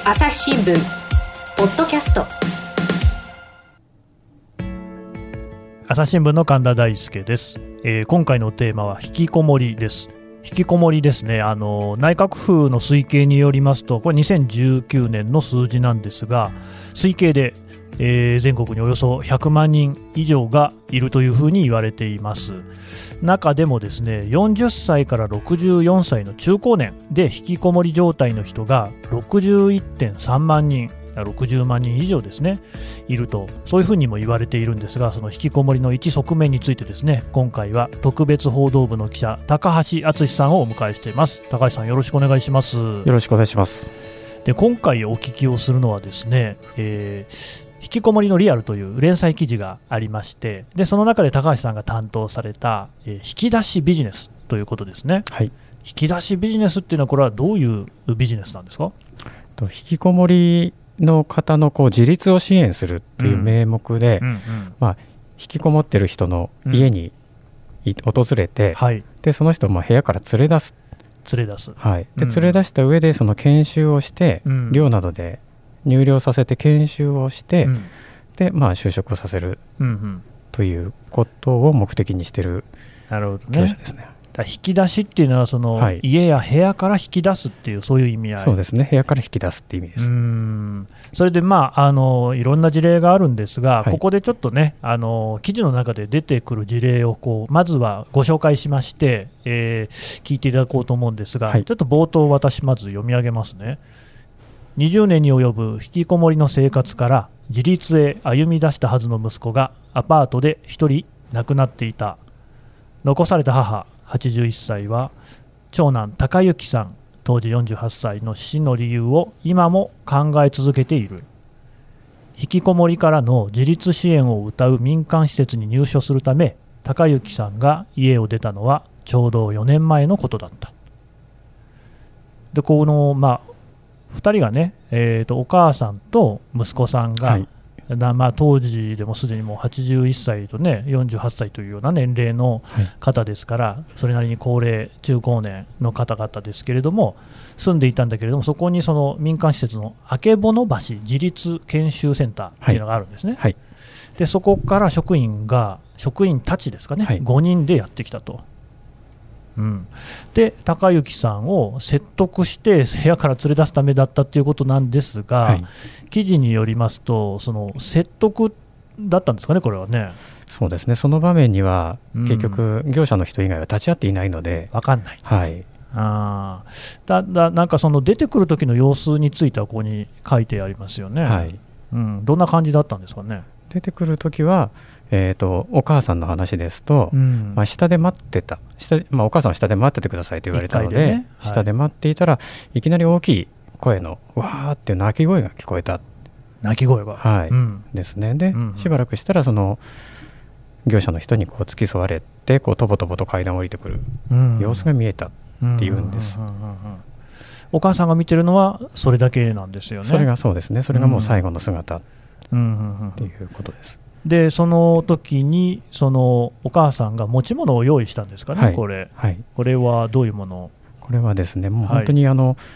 朝日新聞ポッドキャスト。 朝日新聞の神田大輔です。今回のテーマは引きこもりです。引きこもりですね。内閣府の推計によりますと、これ2019年の数字なんですが、推計で、全国におよそ100万人以上がいるというふうに言われています。中でもですね、40歳から64歳の中高年で引きこもり状態の人が 61.3 万人、60万人以上ですね、いると、そういうふうにも言われているんですが、その引きこもりの一側面についてですね、今回は特別報道部の記者高橋敦さんをお迎えしています。高橋さん、よろしくお願いします。 よろしくお願いします。 で、今回お聞きをするのはですね、引きこもりのリアルという連載記事がありまして、でその中で高橋さんが担当された、引き出しビジネスということですね。 はい、 引き出しビジネスっていうのは、これはどういうビジネスなんですか？ 引きこもりの方の自立を支援するっていう名目で、引きこもってる人の家に訪れて、 はい、 でその人を部屋から連れ出す、はい、で連れ出した上でその研修をして、寮などで入寮させて研修をして、で就職をさせる、ということを目的にしている業者ですね。 引き出しっていうのは家や部屋から引き出すっていう、そういう意味合い。 そうですね、部屋から引き出すっていう意味です。 それでいろんな事例があるんですが、ここでちょっとね、記事の中で出てくる事例をまずはご紹介しまして、聞いていただこうと思うんですが、ちょっと冒頭私まず読み上げますね。20年に及ぶ引きこもりの生活から自立へ歩み出したはずの息子がアパートで一人亡くなっていた。残された母81歳は長男孝之さん当時48歳の死の理由を今も考え続けている。引きこもりからの自立支援を謳う民間施設に入所するため、孝之さんが家を出たのはちょうど4年前のことだった。でこの2人がね、お母さんと息子さんが、当時でもすでにもう81歳とね48歳というような年齢の方ですから、それなりに高齢中高年の方々ですけれども住んでいたんだけれども、そこにその民間施設の曙橋自立研修センターっていうのがあるんですね。でそこから職員たちですかね、5人でやってきたと。で孝之さんを説得して部屋から連れ出すためだったということなんですが、記事によりますとその説得だったんですかね、これはね。 そうですね、その場面には結局業者の人以外は立ち会っていないので分かんない。ただなんかその出てくる時の様子についてはここに書いてありますよね。どんな感じだったんですかね。 出てくる時はお母さんの話ですと、下で待ってた、お母さんは下で待っててくださいと言われたので、下で待っていたらいきなり大きい声のわーっていう鳴き声が聞こえた。 鳴き声が、 ですね。で、しばらくしたらその業者の人に付き添われてとぼとぼと階段を降りてくる様子が見えたっていうんです。 お母さんが見てるのはそれだけなんですよね。 それがそうですね、それがもう最後の姿っていうことです。 でその時にそのお母さんが持ち物を用意したんですかね。これはどういうもの？ これはですね、もう本当に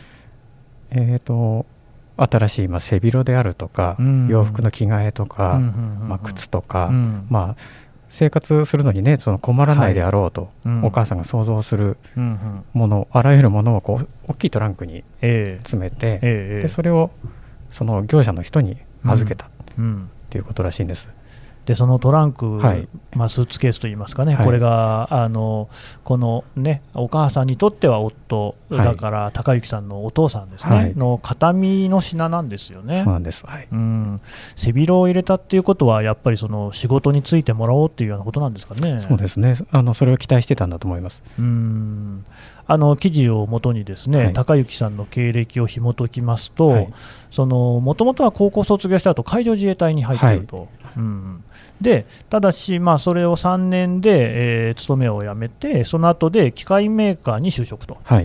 新しい背広であるとか、洋服の着替えとか、靴とか、生活するのにね困らないであろうと、お母さんが想像するもの、あらゆるものを大きいトランクに詰めて、でそれをその業者の人に預けたっていうことらしいんです。 でそのトランク、スーツケースといいますかね、これがこのねお母さんにとっては夫だから孝之さんのお父さんですね、の形見の品なんですよね。 そうなんです。 背広を入れたっていうことはやっぱりその仕事に就いてもらおうっていうようなことなんですかね。 そうですね、それを期待してたんだと思います。 記事をもとにですね、孝之さんの経歴を紐解きますと、もともとは高校卒業した後海上自衛隊に入っていると。でただし、それを3年で、勤めを辞めて、その後で機械メーカーに就職と、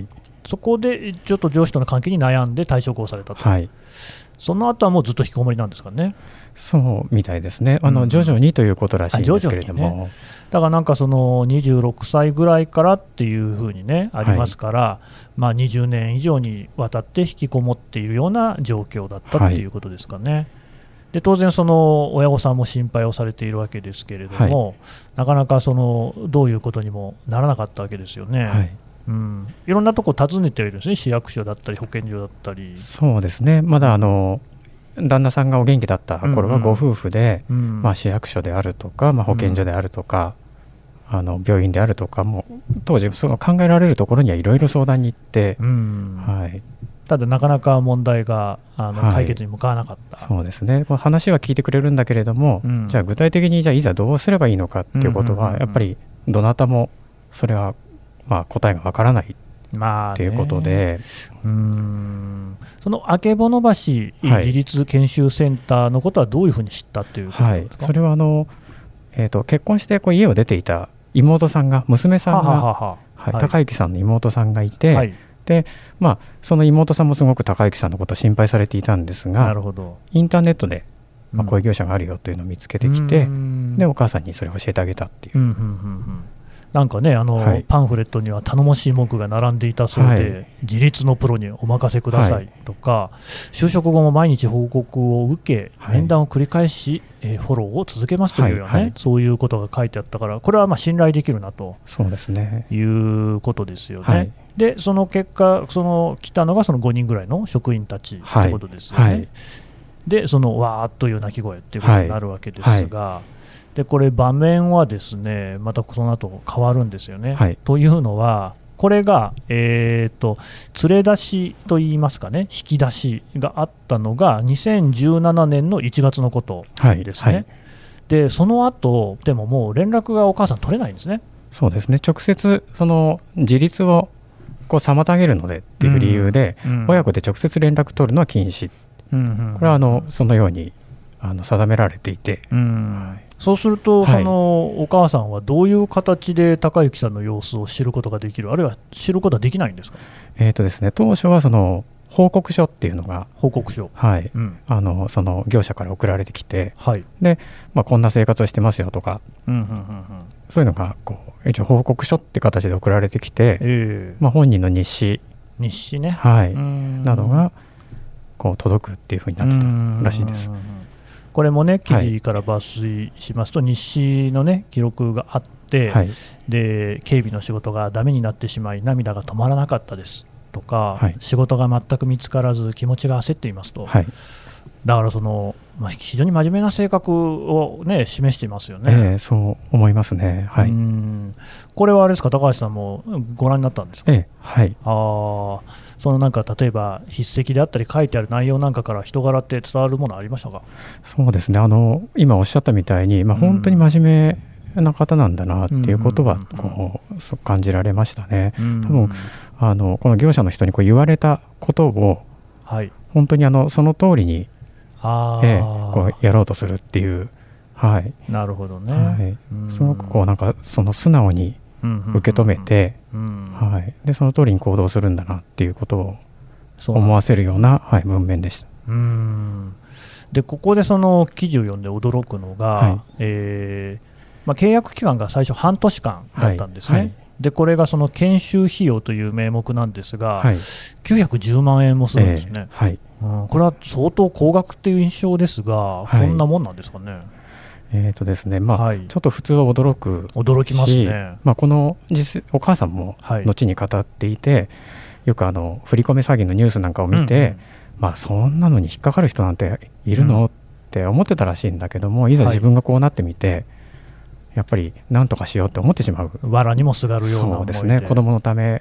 そこでちょっと上司との関係に悩んで退職をされたと、はい、その後はもうずっと引きこもりなんですかね。 そうみたいですね、徐々にということらしいんですけれども、ね、 だからなんかその26歳ぐらいからっていうふうにねありますから、はい、まあ、20年以上にわたって引きこもっているような状況だったっていうことですかね。はい、で当然、その親御さんも心配をされているわけですけれども、はい、なかなかそのどういうことにもならなかったわけですよね。はい、いろんなとこ訪ねているんですね、市役所だったり保健所だったり。 そうですね、まだ旦那さんがお元気だった頃はご夫婦で、まあ、市役所であるとか、まあ、保健所であるとか、病院であるとかも当時その考えられるところにはいろいろ相談に行って、はい、 ただなかなか問題が解決に向かわなかった、 そうですね、話は聞いてくれるんだけれども、じゃあ具体的にいざどうすればいいのかっていうことは、やっぱりどなたもそれはまあ答えがわからないということで、 その曙橋自立研修センターのことはどういうふうに知ったっていうことですか。 それは結婚して家を出ていた妹さんが、娘さんが、高之さんの妹さんがいて、はい、でまあ、その妹さんもすごく高之さんのことを心配されていたんですが、なるほど、インターネットで、まあ、こういう業者があるよというのを見つけてきて、でお母さんにそれを教えてあげたっていう。 なんかねはい、パンフレットには頼もしい文句が並んでいたそうで、はい、自立のプロにお任せくださいとか、はい、就職後も毎日報告を受け、面談を繰り返し、フォローを続けますというような、ね、そういうことが書いてあったから、これはまあ信頼できるなとそうですね、 いうことですよね。でその結果、来たのがその5人ぐらいの職員たちということですよね。でそのわーっという鳴き声ということになるわけですが、でこれ場面はですねまたその後変わるんですよね。というのはこれが、連れ出しといいますかね、引き出しがあったのが2017年の1月のことですね。でその後でももう連絡がお母さん取れないんですね。 そうですね、直接その自立をこう妨げるのでっていう理由で、親子で直接連絡取るのは禁止、これはそのように定められていて、 そうすると、そのお母さんはどういう形で高之さんの様子を知ることができる、あるいは知ることはできないんですか。 ですね、当初はその報告書っていうのが、 報告書、 その業者から送られてきて、 でまあ、こんな生活をしてますよとか、そういうのがこう一応報告書って形で送られてきて、まあ、本人の日誌ね、 などがこう届くっていうふうになってたらしいです。 これもね、記事から抜粋しますと、日誌のね記録があって、で警備の仕事がダメになってしまい涙が止まらなかったですとか、仕事が全く見つからず気持ちが焦っていますと、だからその、非常に真面目な性格を、ね、示していますよね。 そう思いますね。 これはあれですか、高橋さんもご覧になったんですか。そのなんか例えば筆跡であったり書いてある内容なんかから人柄って伝わるものありましたか。 そうですね、今おっしゃったみたいに、本当に真面目な方なんだなっていうことはこう感じられましたね。多分この業者の人にこう言われたことを、本当にその通りにこうやろうとするっていう、 なるほどね、 すごくこうなんかその素直に受け止めて、でその通りに行動するんだなっていうことを思わせるような、文面でした。 でここでその記事を読んで驚くのが、契約期間が最初半年間だったんですね。でこれがその研修費用という名目なんですが、910万円もするんですね。これは相当高額っていう印象ですが、こんなもんなんですかね。 ですね、ちょっと普通は驚きますね。 このお母さんも後に語っていて、よく振り込め詐欺のニュースなんかを見て、そんなのに引っかかる人なんているの、って思ってたらしいんだけども、いざ自分がこうなってみて、やっぱり何とかしようって思ってしまう。 藁にもすがるような思いで。 そうですね、子供のため。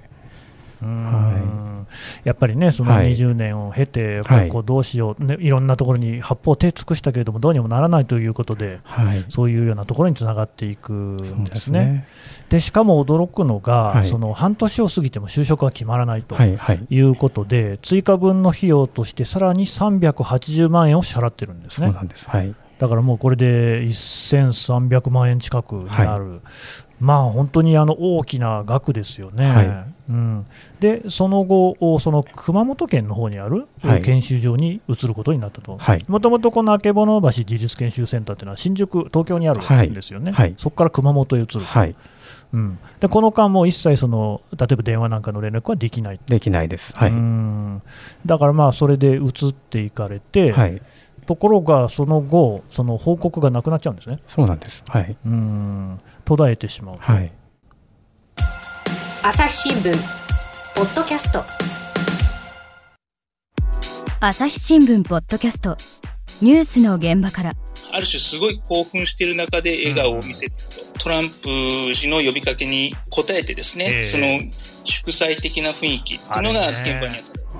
やっぱりね、その20年を経て、こうどうしよう、いろんなところに八方手尽くしたけれどもどうにもならないということで、そういうようなところにつながっていくんですね。でしかも驚くのが、その半年を過ぎても就職は決まらないということで、追加分の費用としてさらに380万円を支払ってるんですね。だだからもうこれで1300万円近くになる、まあ本当に大きな額ですよね。でその後、その熊本県の方にある研修所に移ることになったと。もともとこの曙橋自立研修センターというのは新宿、東京にあるんですよね。そこから熊本へ移ると。でこの間も一切例えば電話なんかの連絡はできない。 できないです。 だからまあそれで移っていかれて、ところがその後その報告がなくなっちゃうんですね。 そうなんです。 途絶えてしまう。 朝日新聞ポッドキャスト。 朝日新聞ポッドキャストニュースの現場から。 ある種すごい興奮している中で笑顔を見せていると、トランプ氏の呼びかけに応えてですね、その祝祭的な雰囲気というのが現場にあった。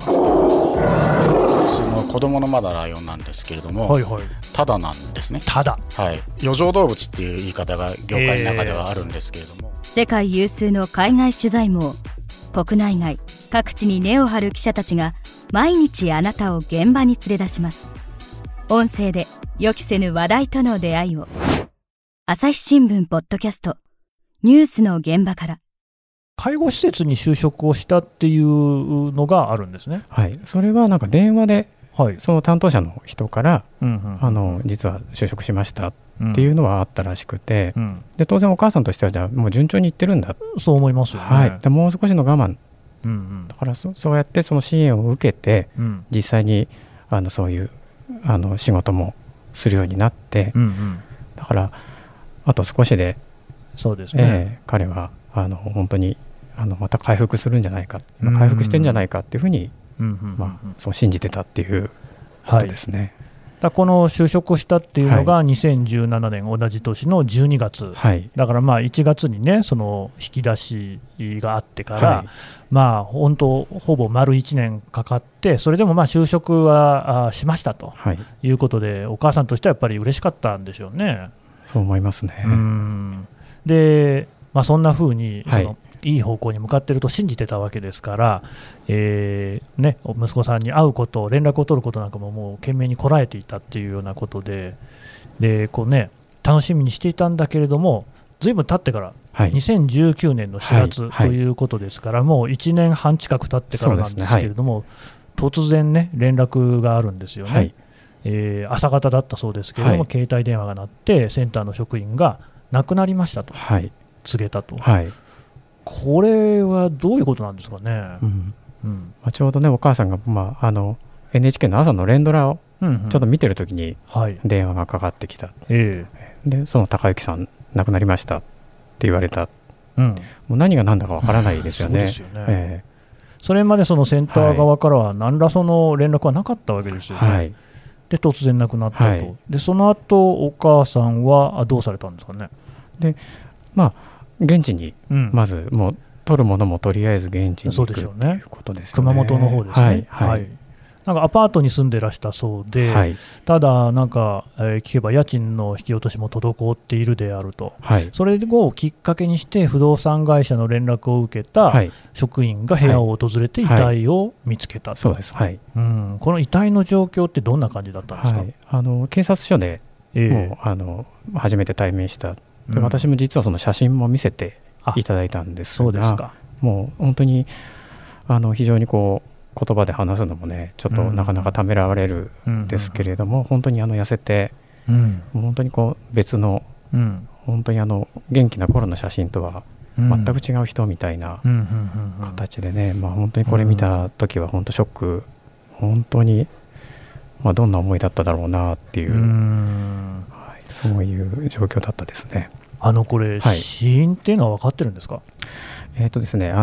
その子供のまだライオンなんですけれども、タダなんですね。 タダ、 余剰動物っていう言い方が業界の中ではあるんですけれども、 世界有数の海外取材網、国内外各地に根を張る記者たちが毎日あなたを現場に連れ出します。音声で予期せぬ話題との出会いを。朝日新聞ポッドキャストニュースの現場から。 介護施設に就職をしたっていうのがあるんですね。 それはなんか電話で、その担当者の人から、実は就職しましたっていうのはあったらしくて、で当然お母さんとしてはじゃあもう順調にいってるんだ、 そう思いますよね。 でもう少しの我慢、だからそうやってその支援を受けて、実際にそういう仕事もするようになって、だからあと少しで、 そうですね、 彼は本当にまた回復するんじゃないか、今回復してるんじゃないかっていうふうにそう信じてたっていうことですね。 この就職したっていうのが2017年同じ年の12月、だからまあ1月にねその引き出しがあってから、まあ本当ほぼ丸1年かかって、それでもまあ就職はしましたということで、お母さんとしてはやっぱり嬉しかったんでしょうね。 そう思いますね。 で、そんな風にいい方向に向かっていると信じてたわけですから、息子さんに会うこと、連絡を取ることなんかももう懸命にこらえていたっていうようなことで、楽しみにしていたんだけれども、ずいぶん経ってから、2019年の4月ということですから、もう1年半近く経ってからなんですけれども、突然ね連絡があるんですよね。朝方だったそうですけれども、携帯電話が鳴ってセンターの職員が亡くなりましたと告げたと。これはどういうことなんですかね。 ちょうどねお母さんが、NHK の朝の連ドラをちょっと見てるときに電話がかかってきた、でその高幸さん亡くなりましたって言われた、もう何が何だかわからないですよね。 それまでそのセンター側からは何らその連絡はなかったわけですよね。で突然亡くなったと。でその後お母さんはどうされたんですかね。 で現地にまずもう取るものもとりあえず現地に行くということですよね。 熊本の方ですね。なんかアパートに住んでらしたそうで、ただなんか、聞けば家賃の引き落としも滞っているであると、それをきっかけにして不動産会社の連絡を受けた職員が部屋を訪れて遺体を見つけたと。 そうです。この遺体の状況ってどんな感じだったんですか。 警察署でもう初めて対面した。で私も実はその写真も見せていただいたんですが、もう本当に非常に言葉で話すのもねちょっとなかなかためらわれるんですけれども、本当に痩せて、もう本当に別の、本当に元気な頃の写真とは全く違う人みたいな形でね、本当にこれ見た時は本当ショック、本当に、どんな思いだっただろうなっていう、そういう状況だったですね。 これ、死因っていうのは分かってるんですか。 ですね、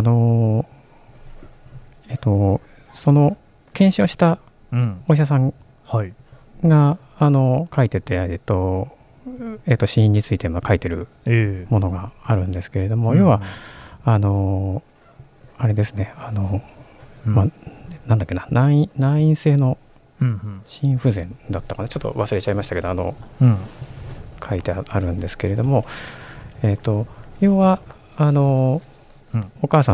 その検視をしたお医者さんが、書いてて、死因について書いてるものがあるんですけれども、要はあれですね、なんだっけな、内因性の心不全だったかな、ちょっと忘れちゃいましたけど、書いてあるんですけれども、要はお母さん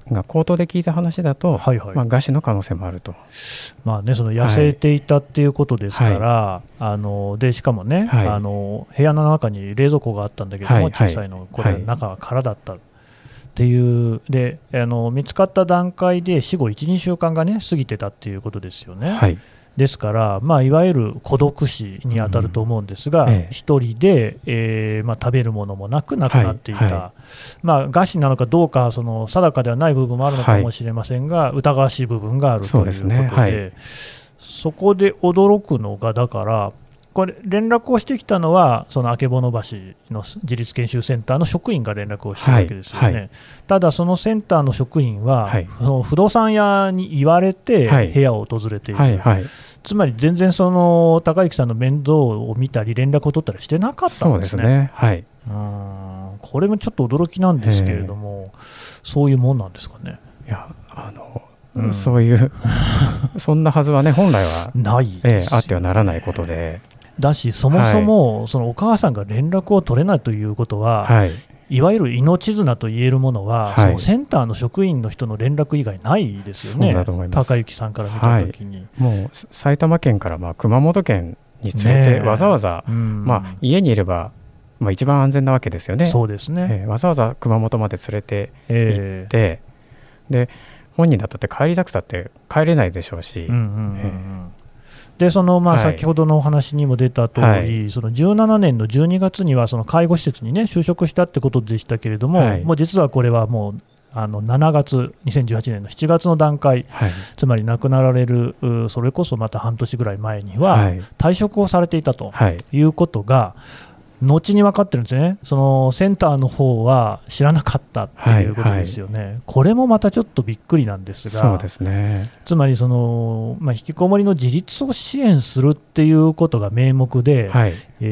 が口頭で聞いた話だと、はいはい、餓死の可能性もあると、 まあね、その痩せていたっていうことですから、はい、でしかもね、はい、部屋の中に冷蔵庫があったんだけども、はい、小さいの、これ、中は空だったっていう、で見つかった段階で死後1、2週間が、ね、過ぎてたっていうことですよね。はい、ですから、まあ、いわゆる孤独死に当たると思うんですが、一人で、まあ、食べるものもなく亡くなっていた、はいはい、まあ、餓死なのかどうかその定かではない部分もあるのかもしれませんが、はい、疑わしい部分があるということで、ね、はい、そこで驚くのが、だからこれ連絡をしてきたのはその曙橋の自立研修センターの職員が連絡をしているわけですよね、はいはい、ただそのセンターの職員は、はい、その不動産屋に言われて部屋を訪れている、はいはいはい、つまり全然その高之さんの面倒を見たり連絡を取ったりしてなかったんですね。 そうですね、はい、 これもちょっと驚きなんですけれども、そういうもんなんですかね。 いやそういうそんなはずはね、本来はないです、 あってはならないことで、 だし、そもそもそのお母さんが連絡を取れないということは、はい、いわゆる命綱といえるものは、はい、そのセンターの職員の人の連絡以外ないですよね。 そうだと思います。 高之さんから見たときに、 はい、もう埼玉県から熊本県に連れて、わざわざ、家にいれば、一番安全なわけですよね。 そうですね、 わざわざ熊本まで連れて行って、で本人だったって帰りたくたって帰れないでしょうし、 でその先ほどのお話にも出た通り、はい、その17年の12月にはその介護施設に、ね、就職したってことでしたけれども、はい、もう実はこれはもう7月、2018年の7月の段階、はい、つまり亡くなられるそれこそまた半年ぐらい前には退職をされていたということが、後に分かってるんですね。そのセンターの方は知らなかったっていうことですよね、はいはい、これもまたちょっとびっくりなんですが、 そうですね、 つまりその、引きこもりの自立を支援するっていうことが名目で、はい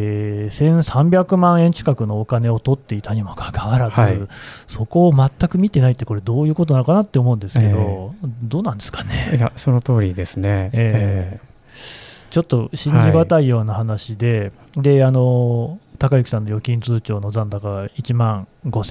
、1300万円近くのお金を取っていたにもかかわらず、はい、そこを全く見てないって、これどういうことなのかなって思うんですけど、どうなんですかね。 いや、その通りですね、 ちょっと信じがたいような話で、高之さんの預金通帳の残高が1万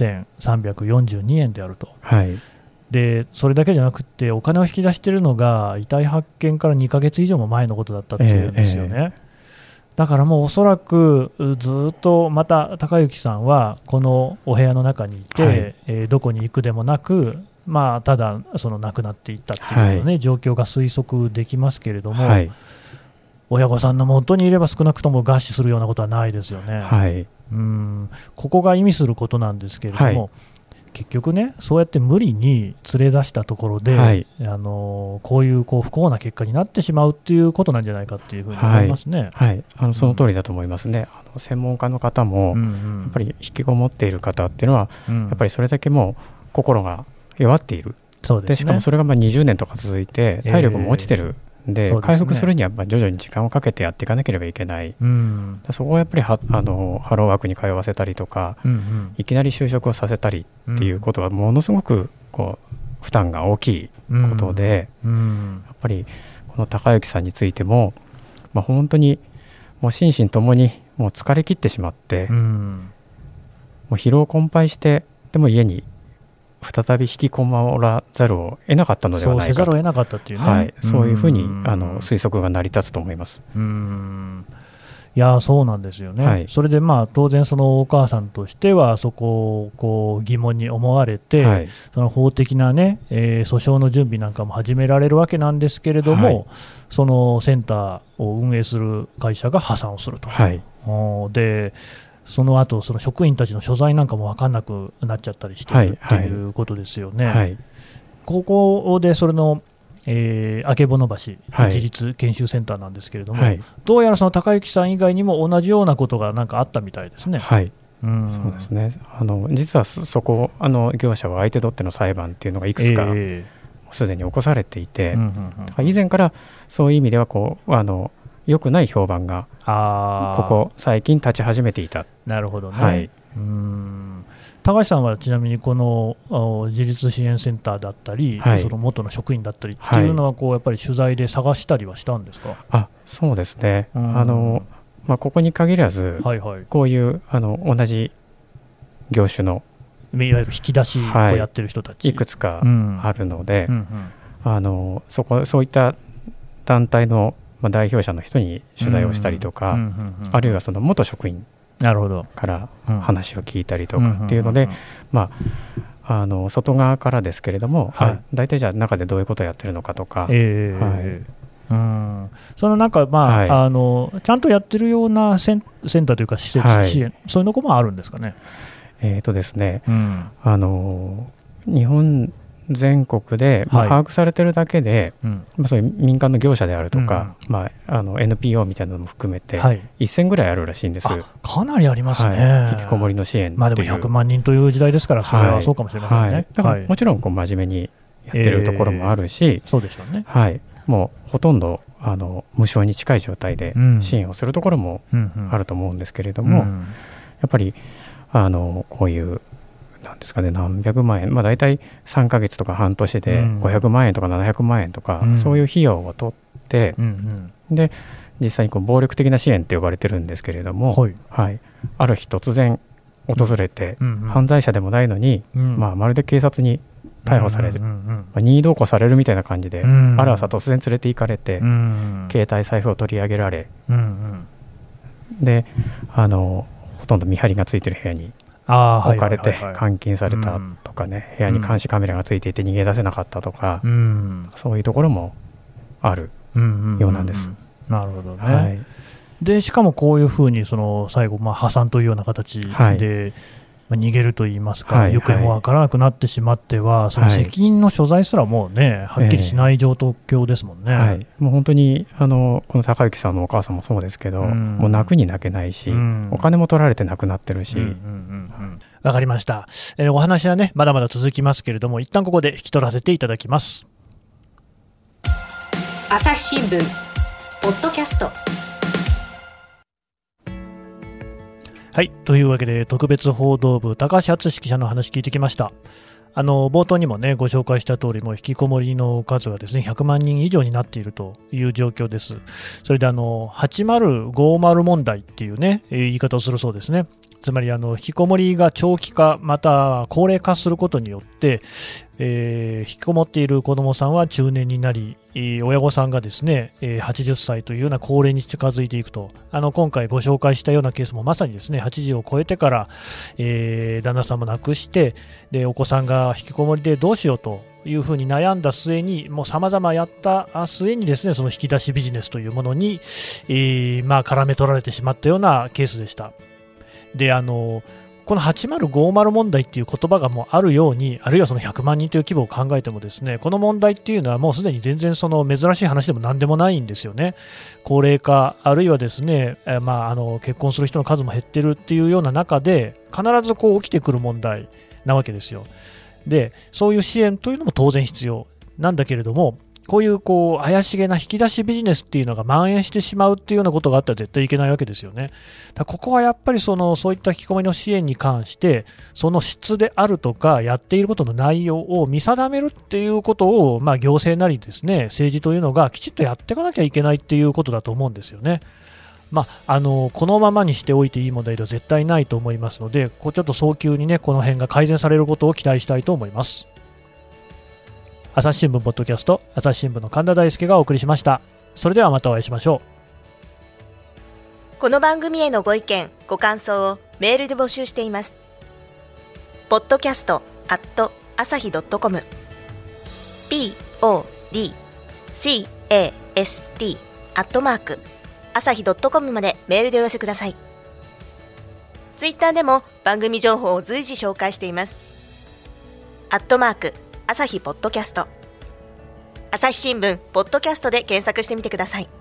5342円であると、はい、でそれだけじゃなくて、お金を引き出しているのが遺体発見から2ヶ月以上も前のことだったっていうんですよね、だからもうおそらくずっとまた高之さんはこのお部屋の中にいて、はい、どこに行くでもなく、ただその亡くなっていったっていう、はい、状況が推測できますけれども、はい、親御さんの元にいれば少なくとも餓死するようなことはないですよね、はい、ここが意味することなんですけれども、はい、結局ね、そうやって無理に連れ出したところで、はい、こういう不幸な結果になってしまうっていうことなんじゃないかっていうふうに思いますね。 はいはい、その通りだと思いますね。専門家の方も、やっぱり引きこもっている方っていうのは、やっぱりそれだけもう心が弱っている。そうですね。でしかもそれが20年とか続いて体力も落ちてる、で回復するには徐々に時間をかけてやっていかなければいけない、そこをやっぱりハローワークに通わせたりとか、いきなり就職をさせたりっていうことはものすごく負担が大きいことで、やっぱりこの高之さんについても、本当にもう心身ともにもう疲れ切ってしまって、もう疲労困憊して、でも家に再び引きこもらざるを得なかったのではないかと、そうせざるを得なかったっていうね、はい、そういうふうに推測が成り立つと思います。 いや、そうなんですよね、はい、それで当然そのお母さんとしてはそこを疑問に思われて、はい、その法的な、訴訟の準備なんかも始められるわけなんですけれども、はい、そのセンターを運営する会社が破産をすると、はい、でその後その職員たちの所在なんかも分かんなくなっちゃったりしているっていうことですよね、はいはい、ここでそれの曙橋自立研修センターなんですけれども、はい、どうやらその高之さん以外にも同じようなことがなんかあったみたいですね。 はい、そうですね。実はそこ業者は相手取っての裁判っていうのがいくつかすでに起こされていて、以前からそういう意味では良くない評判がここ最近立ち始めていた。 なるほどね、はい、高橋さんはちなみにこの自立支援センターだったり、はい、その元の職員だったりっていうのはやっぱり取材で探したりはしたんですか？ そうですね、ここに限らず、はいはい、こういう同じ業種のいわゆる引き出しをやってる人たち、 いくつかあるので、そういった団体の代表者の人に取材をしたりとか、あるいはその元職員から話を聞いたりとかっていうので、外側からですけれども、大体じゃあ中でどういうことをやってるのかとか、 そのなんか、ちゃんとやってるようなセンターというか施設支援、そういうのもあるんですかね。 ですね、日本全国で、把握されてるだけで、そういう民間の業者であるとか、NPO みたいなのも含めて、1000ぐらいあるらしいんです。 かなりありますね。 引きこもりの支援でも100万人という時代ですから、それはそうかもしれませんね。 だからもちろん真面目にやってるところもあるし、 そうでしょうね。 もうほとんど無償に近い状態で支援をするところもあると思うんですけれども、やっぱりこういうなんですかね、何百万円、大体3ヶ月とか半年で500万円とか700万円とか、そういう費用を取って、で実際に暴力的な支援って呼ばれてるんですけれども、ある日突然訪れて、犯罪者でもないのに、まるで警察に逮捕される、任意同行されるみたいな感じで、ある朝突然連れて行かれて、携帯財布を取り上げられ、でほとんど見張りがついてる部屋に置かれて監禁されたとかね、部屋に監視カメラがついていて逃げ出せなかったとか、そういうところもあるようなんです。 なるほどね。でしかもこういうふうに最後破産というような形で逃げるといいますか、行方もわからなくなってしまっては、その責任の所在すらもうね、はっきりしない状況ですもんね。 もう本当にこの高之さんのお母さんもそうですけど、もう泣くに泣けないし、お金も取られてなくなってるし。 わかりました。お話はねまだまだ続きますけれども、一旦ここで引き取らせていただきます。 朝日新聞ポッドキャスト。 はい、というわけで特別報道部高橋敦記者の話聞いてきました。冒頭にもねご紹介した通り、もう引きこもりの数がですね100万人以上になっているという状況です。それで8050問題っていうね言い方をするそうですね。つまり引きこもりが長期化また高齢化することによって、引きこもっている子どもさんは中年になり、親御さんがですね80歳というような高齢に近づいていくと、今回ご紹介したようなケースもまさにですね80を超えてから、旦那さんも亡くして、でお子さんが引きこもりでどうしようというふうに悩んだ末に、もう様々やった末にですねその引き出しビジネスというものに、絡め取られてしまったようなケースでした。でこの8050問題っていう言葉がもうあるように、あるいはその100万人という規模を考えてもですね、この問題っていうのはもうすでに全然その珍しい話でも何でもないんですよね。高齢化、あるいはですね、結婚する人の数も減ってるっていうような中で必ず起きてくる問題なわけですよ。で、そういう支援というのも当然必要なんだけれども、こういう怪しげな引き出しビジネスっていうのが蔓延してしまうっていうようなことがあったら絶対いけないわけですよね。だからここはやっぱりそういった引きこもりの支援に関してその質であるとかやっていることの内容を見定めるっていうことを、行政なりですね政治というのがきちっとやっていかなきゃいけないっていうことだと思うんですよね。このままにしておいていい問題では絶対ないと思いますので、ちょっと早急にねこの辺が改善されることを期待したいと思います。朝日新聞ポッドキャスト、朝日新聞の神田大輔がお送りしました。それではまたお会いしましょう。この番組へのご意見ご感想をメールで募集しています。podcast@asahi.com podcast@asahi.com までメールでお寄せください。ツイッターでも番組情報を随時紹介しています。朝日ポッドキャスト、朝日新聞ポッドキャストで検索してみてください。